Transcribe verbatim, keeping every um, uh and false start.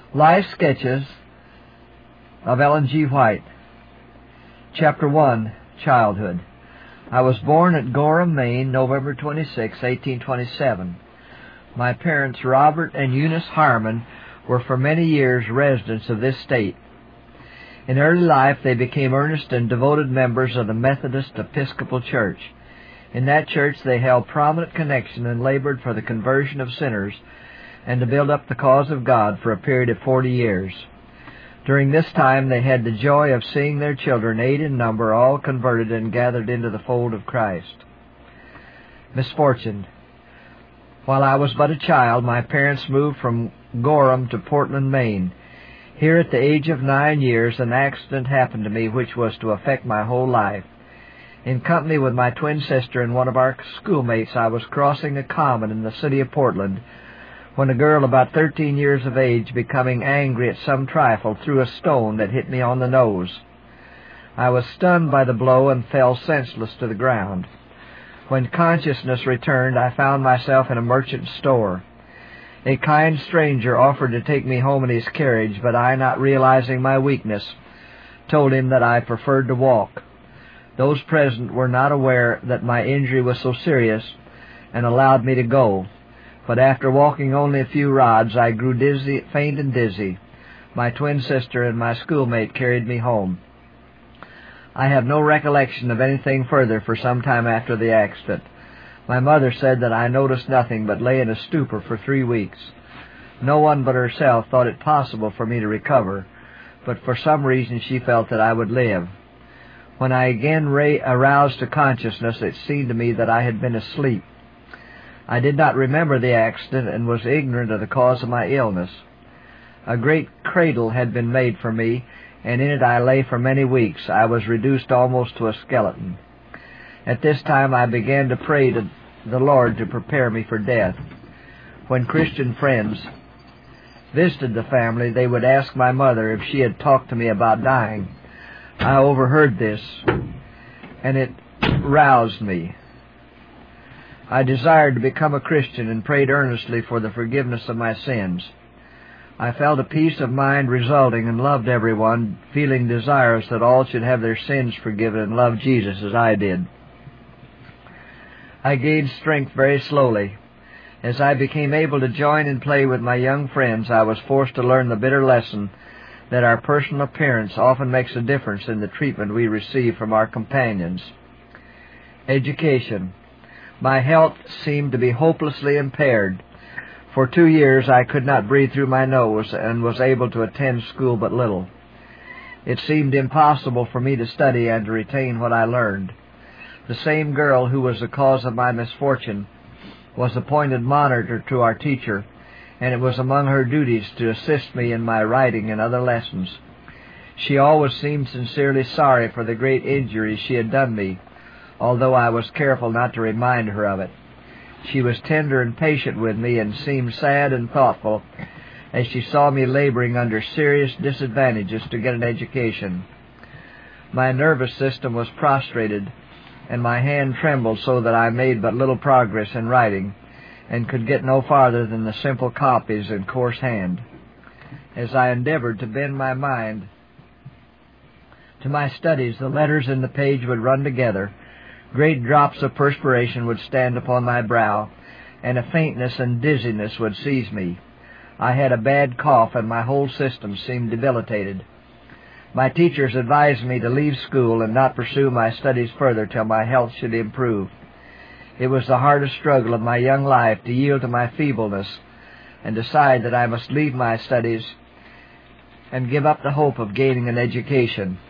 Life Sketches of Ellen G. White. Chapter one, Childhood. I was born at Gorham, Maine, November twenty-sixth, eighteen twenty-seven. My parents, Robert and Eunice Harmon, were for many years residents of this state. In early life, they became earnest and devoted members of the Methodist Episcopal Church. In that church, they held prominent connection and labored for the conversion of sinners and to build up the cause of God for a period of forty years. During this time, they had the joy of seeing their children, eight in number, all converted and gathered into the fold of Christ. Misfortune. While I was but a child, my parents moved from Gorham to Portland, Maine. Here, at the age of nine years, an accident happened to me which was to affect my whole life. In company with my twin sister and one of our schoolmates, I was crossing a common in the city of Portland when a girl about thirteen years of age, becoming angry at some trifle, threw a stone that hit me on the nose. I was stunned by the blow and fell senseless to the ground. When consciousness returned, I found myself in a merchant's store. A kind stranger offered to take me home in his carriage, but I, not realizing my weakness, told him that I preferred to walk. Those present were not aware that my injury was so serious and allowed me to go. But after walking only a few rods, I grew dizzy, faint and dizzy. My twin sister and my schoolmate carried me home. I have no recollection of anything further for some time after the accident. My mother said that I noticed nothing, but lay in a stupor for three weeks. No one but herself thought it possible for me to recover, but for some reason she felt that I would live. When I again aroused to consciousness, it seemed to me that I had been asleep. I did not remember the accident and was ignorant of the cause of my illness. A great cradle had been made for me, and in it I lay for many weeks. I was reduced almost to a skeleton. At this time I began to pray to the Lord to prepare me for death. When Christian friends visited the family, they would ask my mother if she had talked to me about dying. I overheard this, and it roused me. I desired to become a Christian and prayed earnestly for the forgiveness of my sins. I felt a peace of mind resulting and loved everyone, feeling desirous that all should have their sins forgiven and love Jesus as I did. I gained strength very slowly. As I became able to join and play with my young friends, I was forced to learn the bitter lesson that our personal appearance often makes a difference in the treatment we receive from our companions. Education. My health seemed to be hopelessly impaired. For two years I could not breathe through my nose and was able to attend school but little. It seemed impossible for me to study and to retain what I learned. The same girl who was the cause of my misfortune was appointed monitor to our teacher, and it was among her duties to assist me in my writing and other lessons. She always seemed sincerely sorry for the great injury she had done me, although I was careful not to remind her of it. She was tender and patient with me and seemed sad and thoughtful as she saw me laboring under serious disadvantages to get an education. My nervous system was prostrated, and my hand trembled so that I made but little progress in writing and could get no farther than the simple copies in coarse hand. As I endeavored to bend my mind to my studies, the letters in the page would run together. Great drops of perspiration would stand upon my brow, and a faintness and dizziness would seize me. I had a bad cough, and my whole system seemed debilitated. My teachers advised me to leave school and not pursue my studies further till my health should improve. It was the hardest struggle of my young life to yield to my feebleness and decide that I must leave my studies and give up the hope of gaining an education.